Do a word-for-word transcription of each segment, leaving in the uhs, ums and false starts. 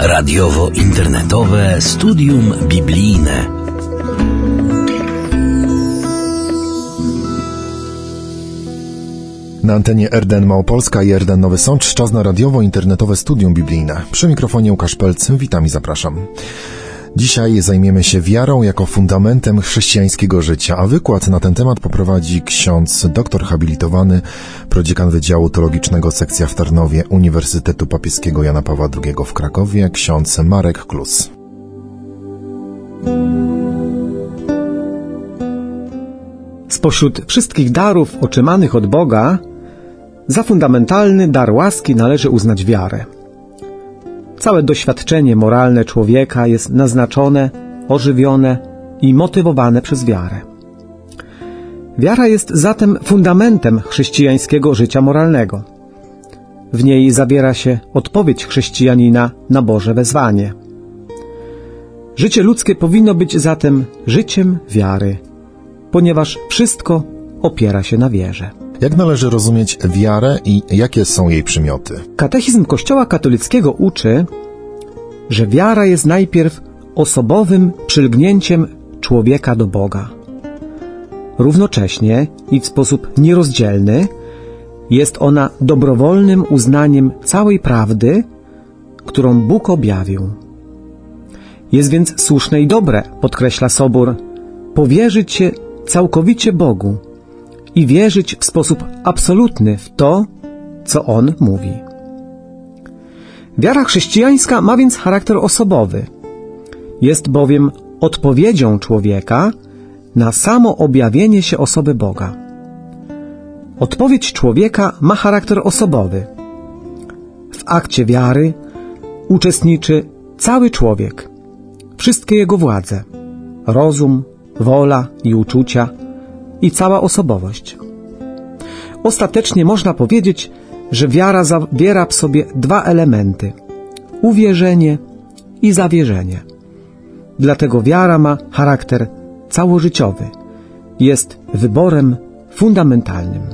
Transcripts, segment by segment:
Radiowo-internetowe studium biblijne. Na antenie R D N Małopolska i R D N Nowy Sącz czas na radiowo-internetowe studium biblijne. Przy mikrofonie Łukasz Pelc, witam i zapraszam. Dzisiaj zajmiemy się wiarą jako fundamentem chrześcijańskiego życia, a wykład na ten temat poprowadzi ksiądz doktor habilitowany, prodziekan Wydziału Teologicznego sekcja w Tarnowie Uniwersytetu Papieskiego Jana Pawła drugiego w Krakowie, ksiądz Marek Klus. Spośród wszystkich darów otrzymanych od Boga, za fundamentalny dar łaski należy uznać wiarę. Całe doświadczenie moralne człowieka jest naznaczone, ożywione i motywowane przez wiarę. Wiara jest zatem fundamentem chrześcijańskiego życia moralnego. W niej zawiera się odpowiedź chrześcijanina na Boże wezwanie. Życie ludzkie powinno być zatem życiem wiary, ponieważ wszystko opiera się na wierze. Jak należy rozumieć wiarę i jakie są jej przymioty? Katechizm Kościoła katolickiego uczy, że wiara jest najpierw osobowym przylgnięciem człowieka do Boga. Równocześnie i w sposób nierozdzielny jest ona dobrowolnym uznaniem całej prawdy, którą Bóg objawił. Jest więc słuszne i dobre, podkreśla Sobór, powierzyć się całkowicie Bogu i wierzyć w sposób absolutny w to, co On mówi. Wiara chrześcijańska ma więc charakter osobowy. Jest bowiem odpowiedzią człowieka na samo objawienie się osoby Boga. Odpowiedź człowieka ma charakter osobowy. W akcie wiary uczestniczy cały człowiek, wszystkie jego władze, rozum, wola i uczucia i cała osobowość. Ostatecznie można powiedzieć, że wiara zawiera w sobie dwa elementy – uwierzenie i zawierzenie. Dlatego wiara ma charakter całożyciowy, jest wyborem fundamentalnym.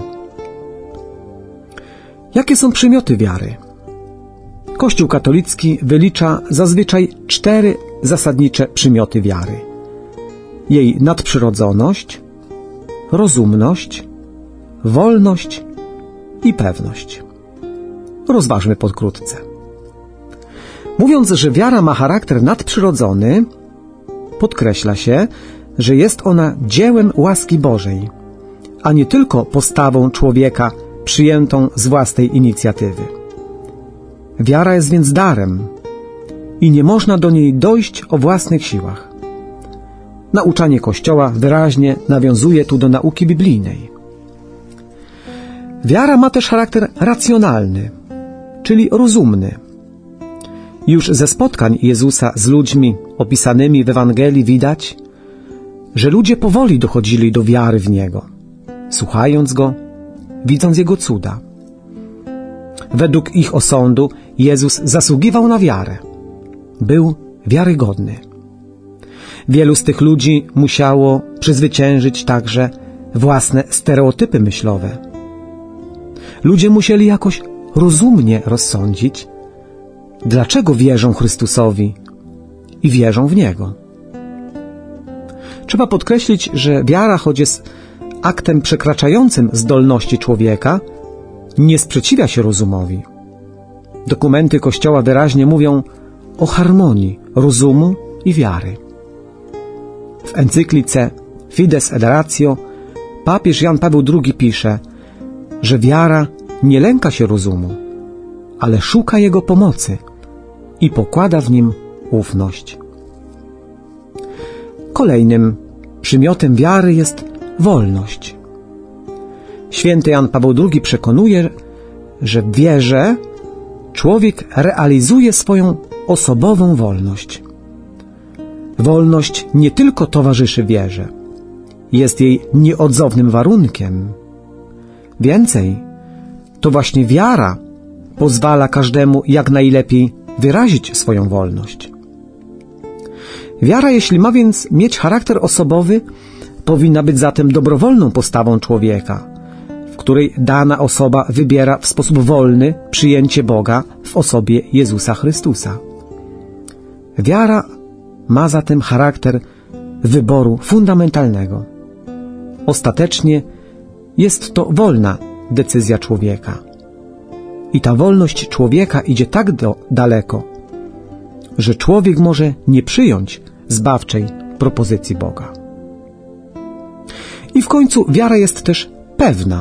Jakie są przymioty wiary? Kościół katolicki wylicza zazwyczaj cztery zasadnicze przymioty wiary. Jej nadprzyrodzoność, rozumność, wolność i pewność. Rozważmy pokrótce. Mówiąc, że wiara ma charakter nadprzyrodzony, podkreśla się, że jest ona dziełem łaski Bożej, a nie tylko postawą człowieka przyjętą z własnej inicjatywy. Wiara jest więc darem i nie można do niej dojść o własnych siłach. Nauczanie Kościoła wyraźnie nawiązuje tu do nauki biblijnej. Wiara ma też charakter racjonalny, czyli rozumny. Już ze spotkań Jezusa z ludźmi opisanymi w Ewangelii widać, że ludzie powoli dochodzili do wiary w Niego, słuchając Go, widząc Jego cuda. Według ich osądu Jezus zasługiwał na wiarę. Był wiarygodny. Wielu z tych ludzi musiało przezwyciężyć także własne stereotypy myślowe. Ludzie musieli jakoś rozumnie rozsądzić, dlaczego wierzą Chrystusowi i wierzą w Niego. Trzeba podkreślić, że wiara, choć jest aktem przekraczającym zdolności człowieka, nie sprzeciwia się rozumowi. Dokumenty Kościoła wyraźnie mówią o harmonii rozumu i wiary. W encyklice Fides et Ratio papież Jan Paweł drugi pisze, że wiara nie lęka się rozumu, ale szuka jego pomocy i pokłada w nim ufność. Kolejnym przymiotem wiary jest wolność. Święty Jan Paweł drugi przekonuje, że w wierze człowiek realizuje swoją osobową wolność. Wolność nie tylko towarzyszy wierze, jest jej nieodzownym warunkiem. Więcej, to właśnie wiara pozwala każdemu jak najlepiej wyrazić swoją wolność. Wiara, jeśli ma więc mieć charakter osobowy, powinna być zatem dobrowolną postawą człowieka, w której dana osoba wybiera w sposób wolny przyjęcie Boga w osobie Jezusa Chrystusa. Wiara ma zatem charakter wyboru fundamentalnego. Ostatecznie jest to wolna decyzja człowieka. I ta wolność człowieka idzie tak do, daleko, że człowiek może nie przyjąć zbawczej propozycji Boga. I w końcu wiara jest też pewna.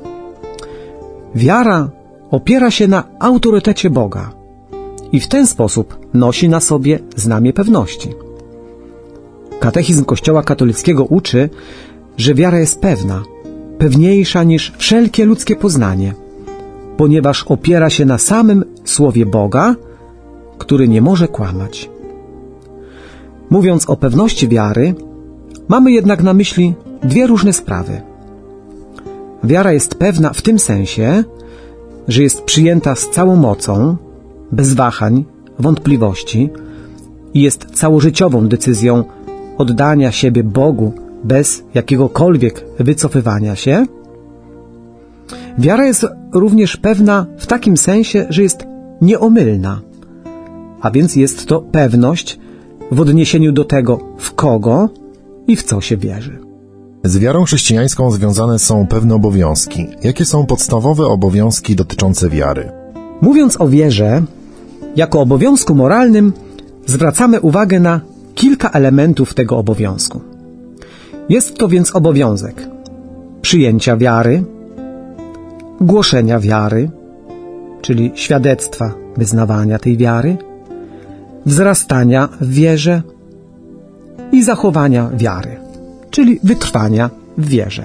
Wiara opiera się na autorytecie Boga i w ten sposób nosi na sobie znamię pewności. Katechizm Kościoła katolickiego uczy, że wiara jest pewna, pewniejsza niż wszelkie ludzkie poznanie, ponieważ opiera się na samym Słowie Boga, który nie może kłamać. Mówiąc o pewności wiary, mamy jednak na myśli dwie różne sprawy. Wiara jest pewna w tym sensie, że jest przyjęta z całą mocą, bez wahań, wątpliwości i jest całożyciową decyzją oddania siebie Bogu bez jakiegokolwiek wycofywania się. Wiara jest również pewna w takim sensie, że jest nieomylna, a więc jest to pewność w odniesieniu do tego, w kogo i w co się wierzy. Z wiarą chrześcijańską związane są pewne obowiązki. Jakie są podstawowe obowiązki dotyczące wiary? Mówiąc o wierze, jako obowiązku moralnym, zwracamy uwagę na kilka elementów tego obowiązku. Jest to więc obowiązek przyjęcia wiary, głoszenia wiary, czyli świadectwa wyznawania tej wiary, wzrastania w wierze i zachowania wiary, czyli wytrwania w wierze.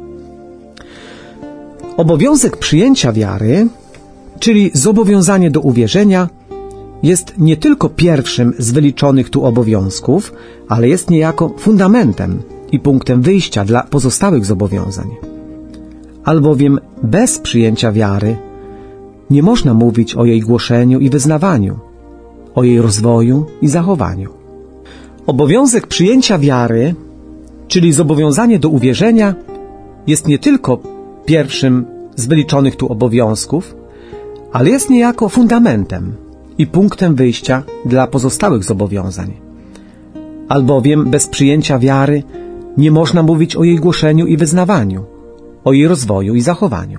Obowiązek przyjęcia wiary, czyli zobowiązanie do uwierzenia, jest nie tylko pierwszym z wyliczonych tu obowiązków, ale jest niejako fundamentem i punktem wyjścia dla pozostałych zobowiązań. Albowiem bez przyjęcia wiary nie można mówić o jej głoszeniu i wyznawaniu, o jej rozwoju i zachowaniu. Obowiązek przyjęcia wiary, czyli zobowiązanie do uwierzenia, jest nie tylko pierwszym z wyliczonych tu obowiązków, ale jest niejako fundamentem i punktem wyjścia dla pozostałych zobowiązań. Albowiem bez przyjęcia wiary nie można mówić o jej głoszeniu i wyznawaniu, o jej rozwoju i zachowaniu.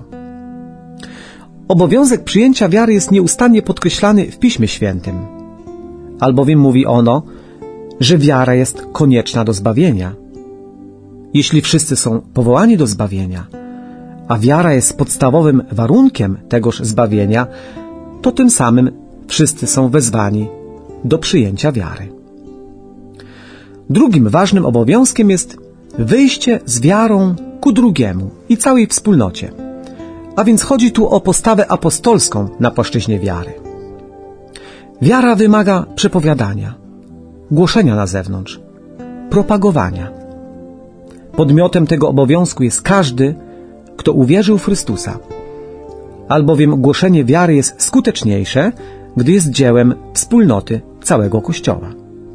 Obowiązek przyjęcia wiary jest nieustannie podkreślany w Piśmie Świętym, albowiem mówi ono, że wiara jest konieczna do zbawienia. Jeśli wszyscy są powołani do zbawienia, a wiara jest podstawowym warunkiem tegoż zbawienia, to tym samym wszyscy są wezwani do przyjęcia wiary. Drugim ważnym obowiązkiem jest wyjście z wiarą ku drugiemu i całej wspólnocie. A więc chodzi tu o postawę apostolską na płaszczyźnie wiary. Wiara wymaga przepowiadania, głoszenia na zewnątrz, propagowania. Podmiotem tego obowiązku jest każdy, kto uwierzył w Chrystusa, albowiem głoszenie wiary jest skuteczniejsze, gdy jest dziełem wspólnoty całego Kościoła.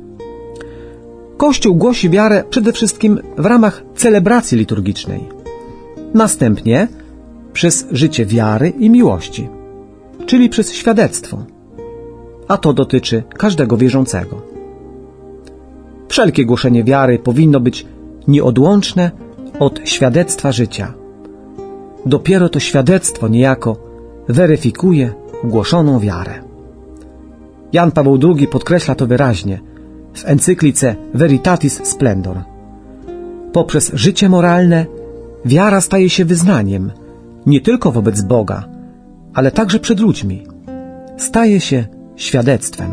Kościół głosi wiarę przede wszystkim w ramach celebracji liturgicznej, następnie przez życie wiary i miłości, czyli przez świadectwo, a to dotyczy każdego wierzącego. Wszelkie głoszenie wiary powinno być nieodłączne od świadectwa życia. Dopiero to świadectwo niejako weryfikuje głoszoną wiarę. Jan Paweł drugi podkreśla to wyraźnie w encyklice Veritatis Splendor. Poprzez życie moralne wiara staje się wyznaniem nie tylko wobec Boga, ale także przed ludźmi. Staje się świadectwem.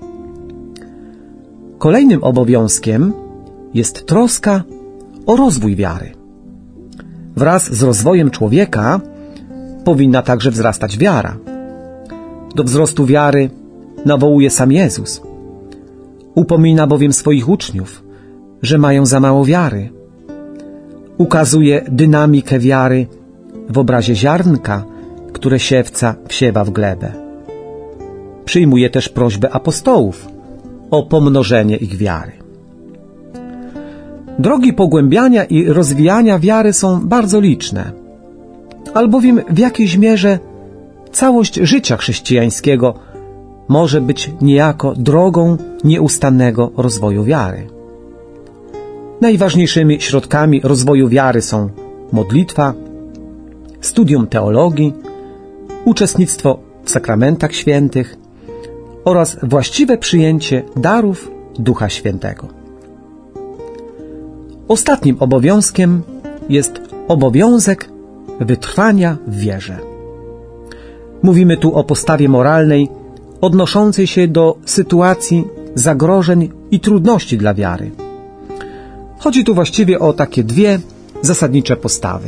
Kolejnym obowiązkiem jest troska o rozwój wiary. Wraz z rozwojem człowieka powinna także wzrastać wiara. Do wzrostu wiary nawołuje sam Jezus. Upomina bowiem swoich uczniów, że mają za mało wiary. Ukazuje dynamikę wiary w obrazie ziarnka, które siewca wsiewa w glebę. Przyjmuje też prośbę apostołów o pomnożenie ich wiary. Drogi pogłębiania i rozwijania wiary są bardzo liczne, albowiem w jakiejś mierze całość życia chrześcijańskiego może być niejako drogą nieustannego rozwoju wiary. Najważniejszymi środkami rozwoju wiary są modlitwa, studium teologii, uczestnictwo w sakramentach świętych oraz właściwe przyjęcie darów Ducha Świętego. Ostatnim obowiązkiem jest obowiązek wytrwania w wierze. Mówimy tu o postawie moralnej odnoszącej się do sytuacji zagrożeń i trudności dla wiary. Chodzi tu właściwie o takie dwie zasadnicze postawy.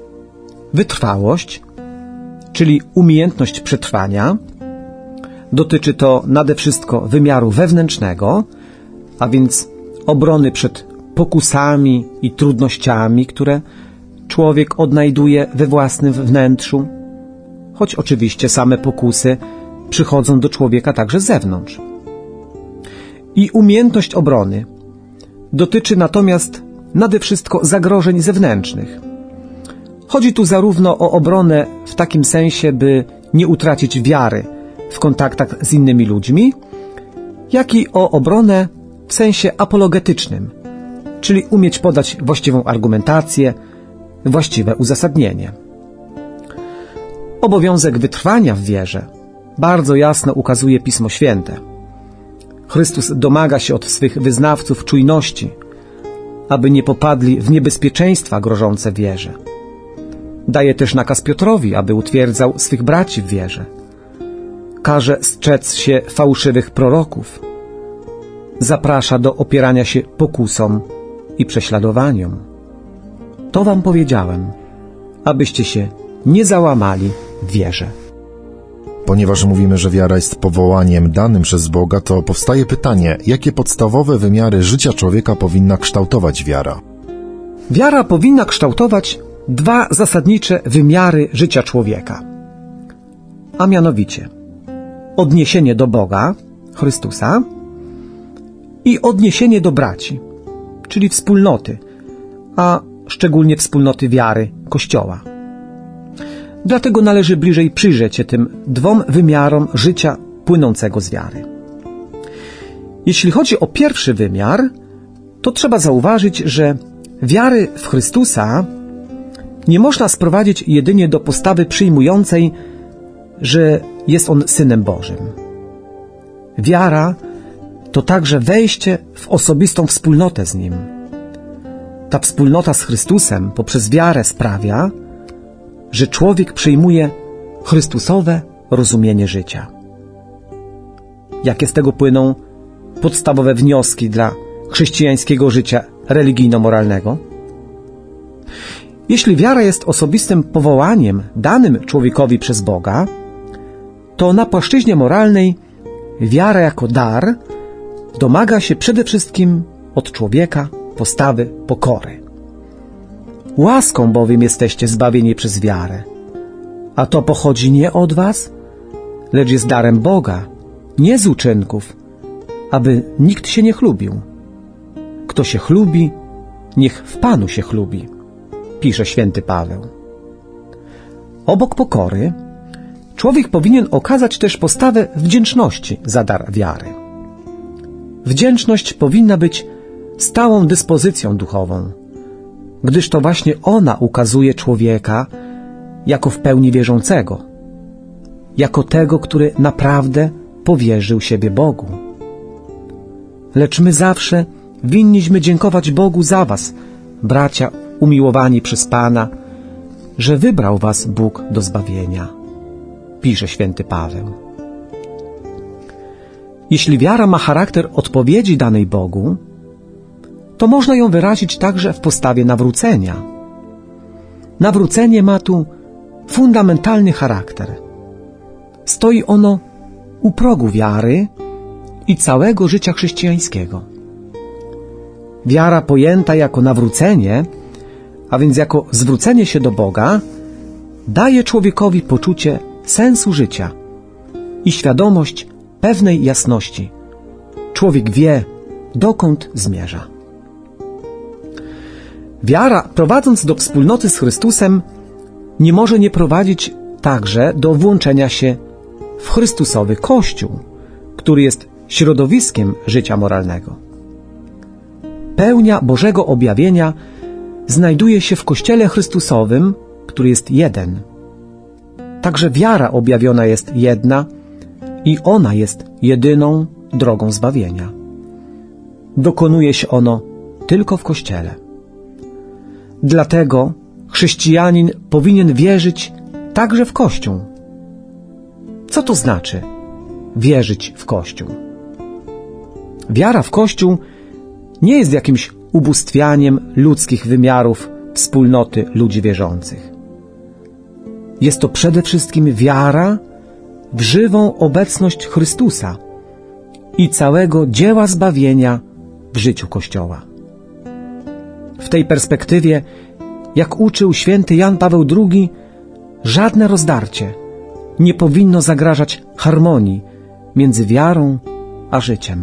Wytrwałość, czyli umiejętność przetrwania. Dotyczy to nade wszystko wymiaru wewnętrznego, a więc obrony przed pokusami i trudnościami, które człowiek odnajduje we własnym wnętrzu, choć oczywiście same pokusy przychodzą do człowieka także z zewnątrz. I umiejętność obrony dotyczy natomiast nade wszystko zagrożeń zewnętrznych. Chodzi tu zarówno o obronę w takim sensie, by nie utracić wiary w kontaktach z innymi ludźmi, jak i o obronę w sensie apologetycznym, czyli umieć podać właściwą argumentację, właściwe uzasadnienie. Obowiązek wytrwania w wierze bardzo jasno ukazuje Pismo Święte. Chrystus domaga się od swych wyznawców czujności, aby nie popadli w niebezpieczeństwa grożące wierze. Daje też nakaz Piotrowi, aby utwierdzał swych braci w wierze. Każe strzec się fałszywych proroków. Zaprasza do opierania się pokusom i prześladowaniom. To wam powiedziałem, abyście się nie załamali w wierze. Ponieważ mówimy, że wiara jest powołaniem danym przez Boga, to powstaje pytanie, jakie podstawowe wymiary życia człowieka powinna kształtować wiara? Wiara powinna kształtować dwa zasadnicze wymiary życia człowieka, a mianowicie odniesienie do Boga, Chrystusa, i odniesienie do braci, czyli wspólnoty, a szczególnie wspólnoty wiary Kościoła. Dlatego należy bliżej przyjrzeć się tym dwom wymiarom życia płynącego z wiary. Jeśli chodzi o pierwszy wymiar, to trzeba zauważyć, że wiary w Chrystusa nie można sprowadzić jedynie do postawy przyjmującej, że jest On Synem Bożym. Wiara to także wejście w osobistą wspólnotę z Nim. Ta wspólnota z Chrystusem poprzez wiarę sprawia, że człowiek przyjmuje Chrystusowe rozumienie życia. Jakie z tego płyną podstawowe wnioski dla chrześcijańskiego życia religijno-moralnego? Jeśli wiara jest osobistym powołaniem danym człowiekowi przez Boga, to na płaszczyźnie moralnej wiara jako dar domaga się przede wszystkim od człowieka postawy pokory. Łaską bowiem jesteście zbawieni przez wiarę, a to pochodzi nie od was, lecz jest darem Boga, nie z uczynków, aby nikt się nie chlubił. Kto się chlubi, niech w Panu się chlubi, pisze święty Paweł. Obok pokory, człowiek powinien okazać też postawę wdzięczności za dar wiary. Wdzięczność powinna być stałą dyspozycją duchową, gdyż to właśnie ona ukazuje człowieka jako w pełni wierzącego, jako tego, który naprawdę powierzył siebie Bogu. Lecz my zawsze winniśmy dziękować Bogu za was, bracia umiłowani przez Pana, że wybrał was Bóg do zbawienia, pisze święty Paweł. Jeśli wiara ma charakter odpowiedzi danej Bogu, to można ją wyrazić także w postawie nawrócenia. Nawrócenie ma tu fundamentalny charakter. Stoi ono u progu wiary i całego życia chrześcijańskiego. Wiara pojęta jako nawrócenie, a więc jako zwrócenie się do Boga, daje człowiekowi poczucie sensu życia i świadomość pewnej jasności. Człowiek wie, dokąd zmierza. Wiara, prowadząc do wspólnoty z Chrystusem, nie może nie prowadzić także do włączenia się w Chrystusowy Kościół, który jest środowiskiem życia moralnego. Pełnia Bożego objawienia znajduje się w Kościele Chrystusowym, który jest jeden. Także wiara objawiona jest jedna i ona jest jedyną drogą zbawienia. Dokonuje się ono tylko w Kościele. Dlatego chrześcijanin powinien wierzyć także w Kościół. Co to znaczy wierzyć w Kościół? Wiara w Kościół nie jest jakimś ubóstwianiem ludzkich wymiarów wspólnoty ludzi wierzących. Jest to przede wszystkim wiara w żywą obecność Chrystusa i całego dzieła zbawienia w życiu Kościoła. W tej perspektywie, jak uczył święty Jan Paweł drugi, żadne rozdarcie nie powinno zagrażać harmonii między wiarą a życiem.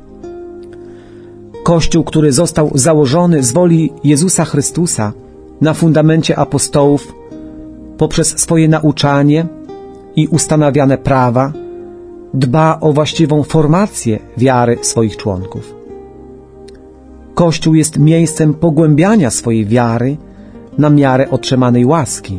Kościół, który został założony z woli Jezusa Chrystusa na fundamencie apostołów poprzez swoje nauczanie i ustanawiane prawa, dba o właściwą formację wiary swoich członków. Kościół jest miejscem pogłębiania swojej wiary na miarę otrzymanej łaski.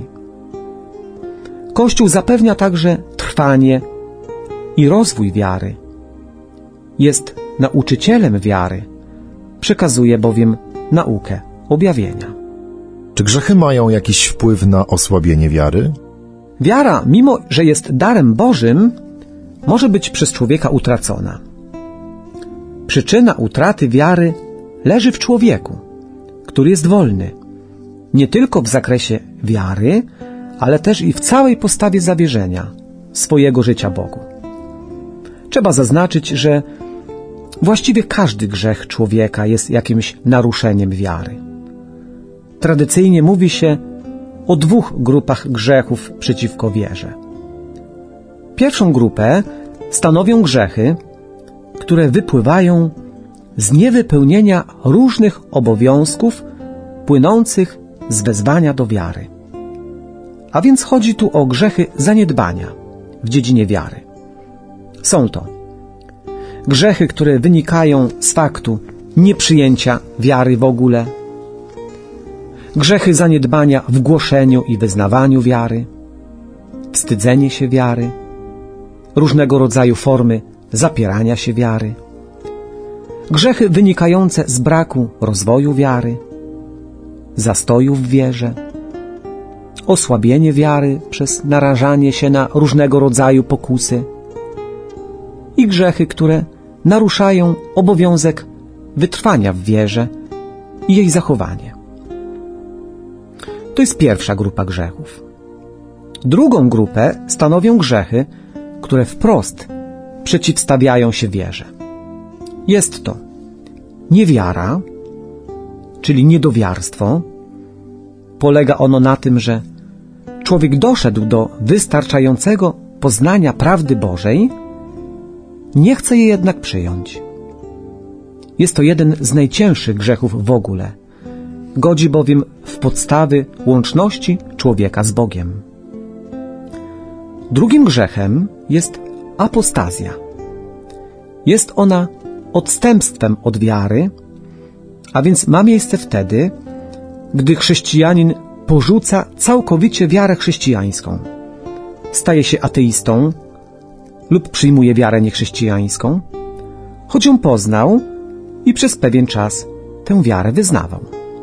Kościół zapewnia także trwanie i rozwój wiary. Jest nauczycielem wiary, przekazuje bowiem naukę objawienia. Czy grzechy mają jakiś wpływ na osłabienie wiary? Wiara, mimo że jest darem Bożym, może być przez człowieka utracona. Przyczyna utraty wiary leży w człowieku, który jest wolny, nie tylko w zakresie wiary, ale też i w całej postawie zawierzenia swojego życia Bogu. Trzeba zaznaczyć, że właściwie każdy grzech człowieka jest jakimś naruszeniem wiary. Tradycyjnie mówi się o dwóch grupach grzechów przeciwko wierze. Pierwszą grupę stanowią grzechy, które wypływają z niewypełnienia różnych obowiązków płynących z wezwania do wiary. A więc chodzi tu o grzechy zaniedbania w dziedzinie wiary. Są to grzechy, które wynikają z faktu nieprzyjęcia wiary w ogóle, grzechy zaniedbania w głoszeniu i wyznawaniu wiary, wstydzenie się wiary, różnego rodzaju formy zapierania się wiary, grzechy wynikające z braku rozwoju wiary, zastoju w wierze, osłabienie wiary przez narażanie się na różnego rodzaju pokusy i grzechy, które naruszają obowiązek wytrwania w wierze i jej zachowanie. To jest pierwsza grupa grzechów. Drugą grupę stanowią grzechy, które wprost przeciwstawiają się wierze. Jest to niewiara, czyli niedowiarstwo. Polega ono na tym, że człowiek doszedł do wystarczającego poznania prawdy Bożej, nie chce jej jednak przyjąć. Jest to jeden z najcięższych grzechów w ogóle. Godzi bowiem w podstawy łączności człowieka z Bogiem. Drugim grzechem jest apostazja. Jest ona odstępstwem od wiary, a więc ma miejsce wtedy, gdy chrześcijanin porzuca całkowicie wiarę chrześcijańską, staje się ateistą lub przyjmuje wiarę niechrześcijańską, choć ją poznał i przez pewien czas tę wiarę wyznawał.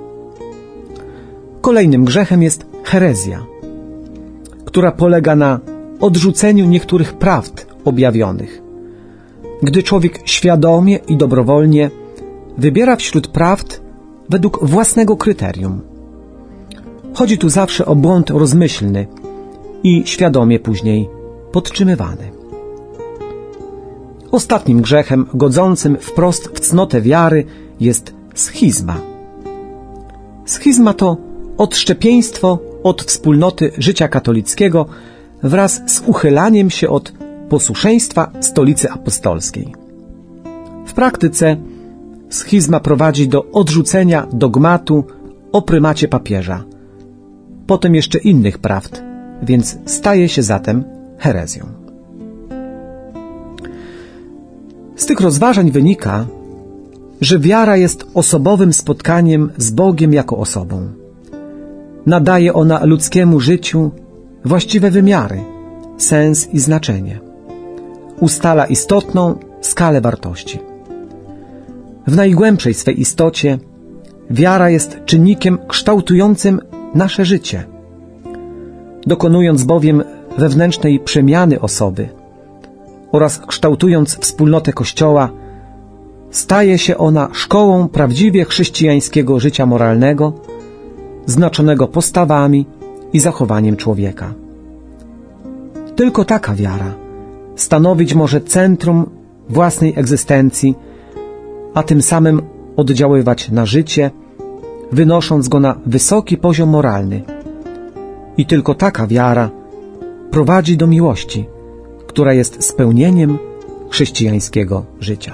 Kolejnym grzechem jest herezja, która polega na odrzuceniu niektórych prawd objawionych, gdy człowiek świadomie i dobrowolnie wybiera wśród prawd według własnego kryterium. Chodzi tu zawsze o błąd rozmyślny i świadomie później podtrzymywany. Ostatnim grzechem godzącym wprost w cnotę wiary jest schizma. Schizma to odszczepieństwo od wspólnoty życia katolickiego wraz z uchylaniem się od posłuszeństwa Stolicy Apostolskiej. W praktyce schizma prowadzi do odrzucenia dogmatu o prymacie papieża, potem jeszcze innych prawd, więc staje się zatem herezją. Z tych rozważań wynika, że wiara jest osobowym spotkaniem z Bogiem jako osobą. Nadaje ona ludzkiemu życiu właściwe wymiary, sens i znaczenie. Ustala istotną skalę wartości. W najgłębszej swej istocie wiara jest czynnikiem kształtującym nasze życie. Dokonując bowiem wewnętrznej przemiany osoby oraz kształtując wspólnotę Kościoła, staje się ona szkołą prawdziwie chrześcijańskiego życia moralnego, znaczonego postawami i zachowaniem człowieka. Tylko taka wiara stanowić może centrum własnej egzystencji, a tym samym oddziaływać na życie, wynosząc go na wysoki poziom moralny. I tylko taka wiara prowadzi do miłości, która jest spełnieniem chrześcijańskiego życia.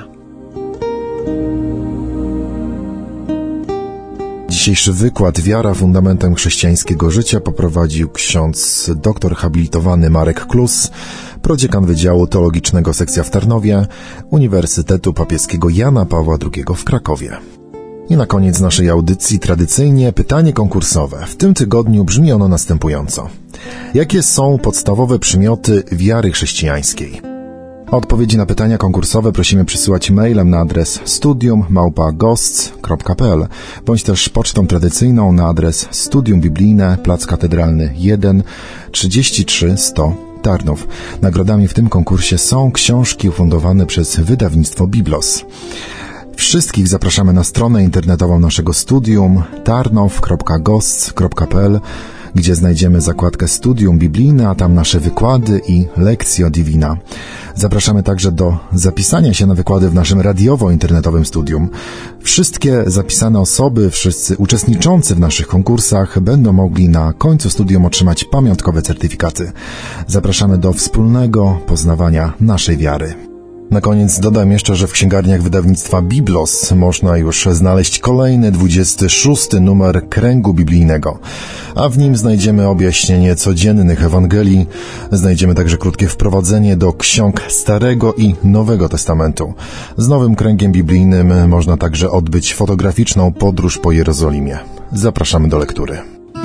Dzisiejszy wykład Wiara fundamentem chrześcijańskiego życia poprowadził ksiądz doktor habilitowany Marek Klus, prodziekan Wydziału Teologicznego Sekcja w Tarnowie, Uniwersytetu Papieskiego Jana Pawła drugiego w Krakowie. I na koniec naszej audycji tradycyjnie pytanie konkursowe. W tym tygodniu brzmi ono następująco. Jakie są podstawowe przymioty wiary chrześcijańskiej? Odpowiedzi na pytania konkursowe prosimy przysyłać mailem na adres studium małpa gosts kropka p l bądź też pocztą tradycyjną na adres Studium Biblijne, Plac Katedralny jeden, trzydzieści trzy sto Tarnów. Nagrodami w tym konkursie są książki ufundowane przez wydawnictwo Biblos. Wszystkich zapraszamy na stronę internetową naszego studium tarnow kropka gosts kropka p l, gdzie znajdziemy zakładkę Studium Biblijne, a tam nasze wykłady i Lectio Divina. Zapraszamy także do zapisania się na wykłady w naszym radiowo-internetowym studium. Wszystkie zapisane osoby, wszyscy uczestniczący w naszych konkursach będą mogli na końcu studium otrzymać pamiątkowe certyfikaty. Zapraszamy do wspólnego poznawania naszej wiary. Na koniec dodam jeszcze, że w księgarniach wydawnictwa Biblos można już znaleźć kolejny, dwudziesty szósty numer Kręgu Biblijnego, a w nim znajdziemy objaśnienie codziennych Ewangelii, znajdziemy także krótkie wprowadzenie do ksiąg Starego i Nowego Testamentu. Z nowym Kręgiem Biblijnym można także odbyć fotograficzną podróż po Jerozolimie. Zapraszamy do lektury.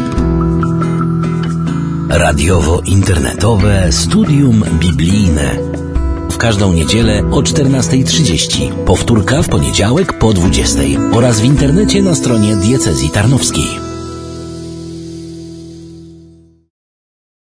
Radiowo-internetowe Studium Biblijne. W każdą niedzielę o czternasta trzydzieści. Powtórka w poniedziałek po dwudziestej oraz w internecie na stronie diecezji tarnowskiej.